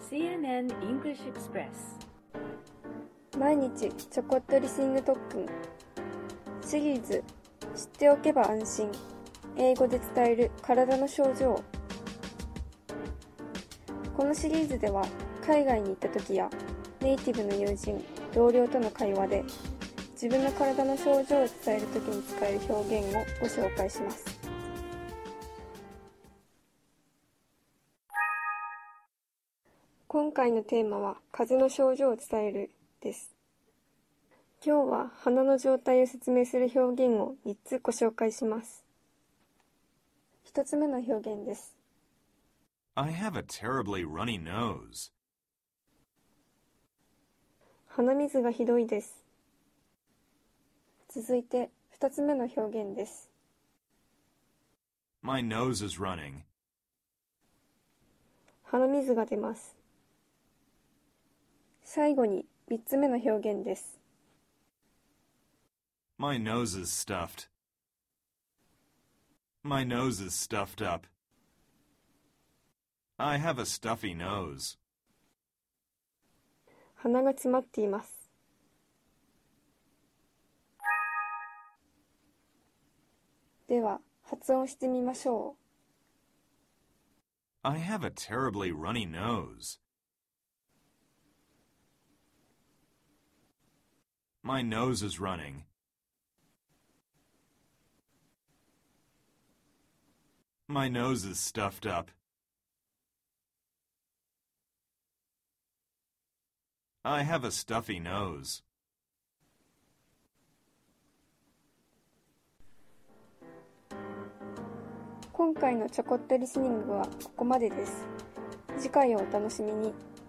CNN English Express 毎日ちょこっとリスニング特訓シリーズ知っておけば安心英語で伝える体の症状。このシリーズでは海外に行った時やネイティブの友人同僚との会話で自分の体の症状を伝える時に使える表現をご紹介します。今回のテーマは風邪の症状を伝えるです。今日は鼻の状態を説明する表現を3つご紹介します。1つ目の表現です。 I have a terribly runny nose. 鼻水がひどいです。続いて2つ目の表現です。 My nose is running. 鼻水が出ます。最後に3つ目の表現です。 My nose is stuffed. My nose is stuffed up. I have a stuffy nose. 鼻が詰まっています。では発音してみましょ I have a terribly runny nose. My nose is running. My nose is stuffed up. I have a stuffy nose. 今回のちょこっとリスニングはここまでです。次回をお楽しみに。